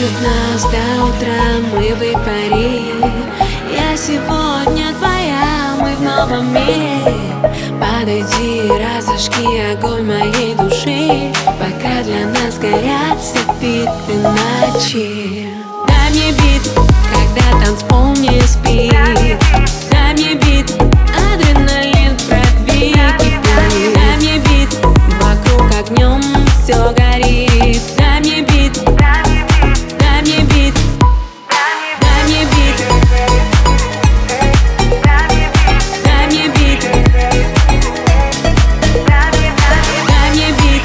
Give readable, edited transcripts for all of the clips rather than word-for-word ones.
Кружит нас до утра, мы в эйфории. Я сегодня твоя, мы в новом мире. Подойди, разожги огонь моей души, пока для нас горят софиты ночи. Дай мне бит, когда танцпол не спит. Дай мне бит, адреналин в крови кипит. Дай мне бит, вокруг огнем все горит. Дай мне бит, дай мне бит, дай мне бит, дай мне бит, дай мне бит,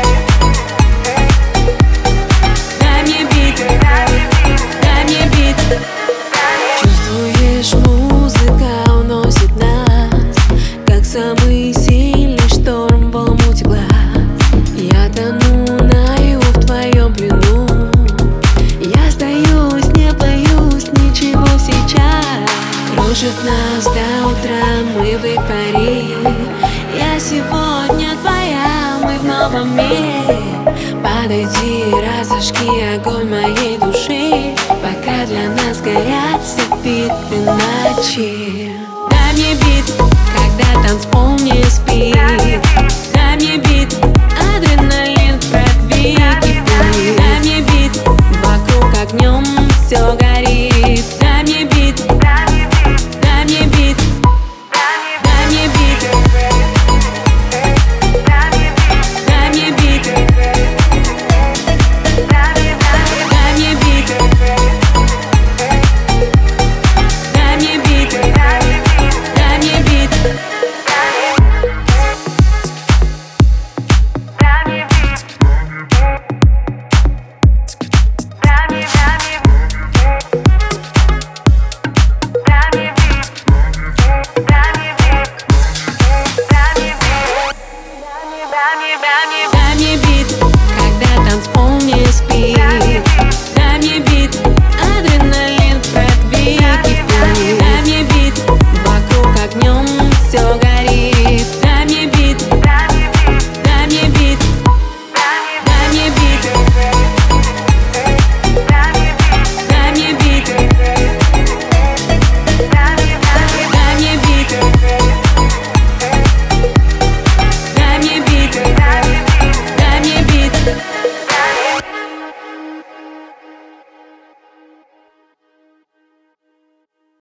дай мне бит, дай мне бит. Чувствуешь, музыка уносит нас, как самый сильный шторм в омуте глаз. Я тону наяву в твоем плену. Я сдаюсь, не боюсь ничего сейчас. Кружит нас до утра, мы в эйфории. Я сегодня твоя, мы в новом мире. Подойди, разожги огонь моей души, пока для нас горят софиты ночи. Дай мне бит, когда танцпол не спит.